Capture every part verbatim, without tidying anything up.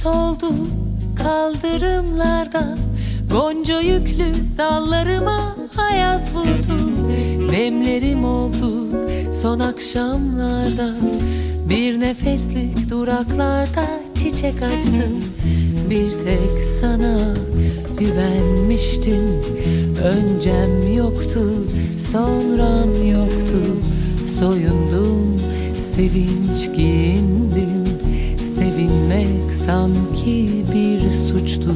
soldu kaldırımlarda, gonca yüklü dallarıma ayaz vurdu. Demlerim oldu son akşamlarda, bir nefeslik duraklarda çiçek açtım. Bir tek sana güvenmiştim. Öncem yoktu, sonram yoktu. Soyundum, sevinç giyindim. Sevinmek sanki bir suçtu.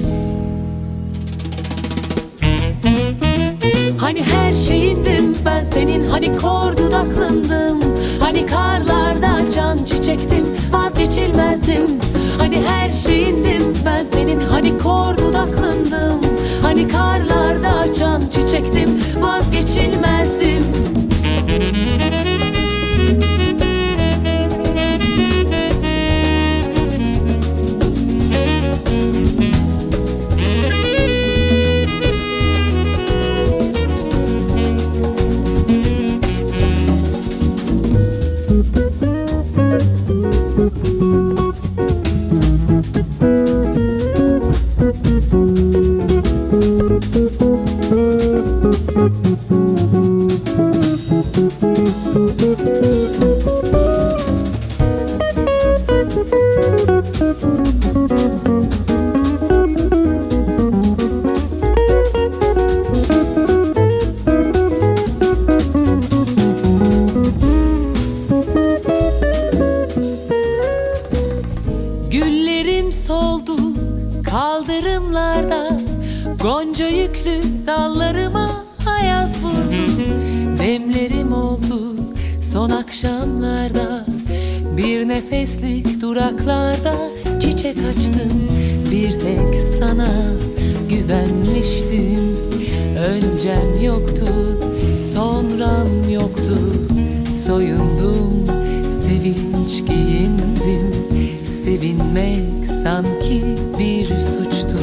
Hani her şeyindim ben senin, hani kor dudaklındım, hani karlarda can çiçektim, vazgeçilmezdim. Hani her şeyindim ben senin, hani kor dudaklındım, hani karlarda can çiçektim, vazgeçilmezdim. Güllerim soldu kaldırımlarda, gonca yüklü dallarıma ayaz vurdu. Demlerim oldu son akşamlarda, bir nefeslik duraklarda çiçek açtım. Bir tek sana güvenmiştim. Öncem yoktu, sonram yoktu. Soyundum, sevinç giyindim. Sevinmek sanki bir suçtu.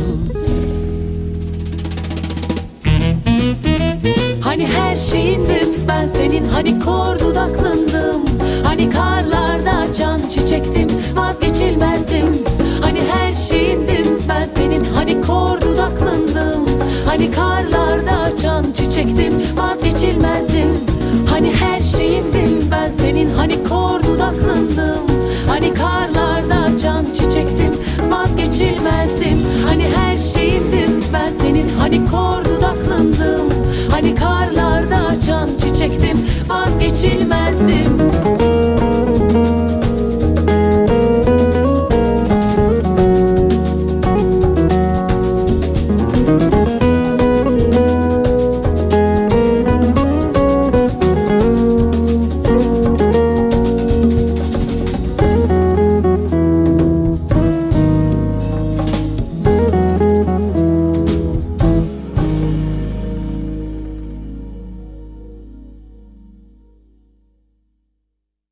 Hani her şeyindim ben senin, hani kor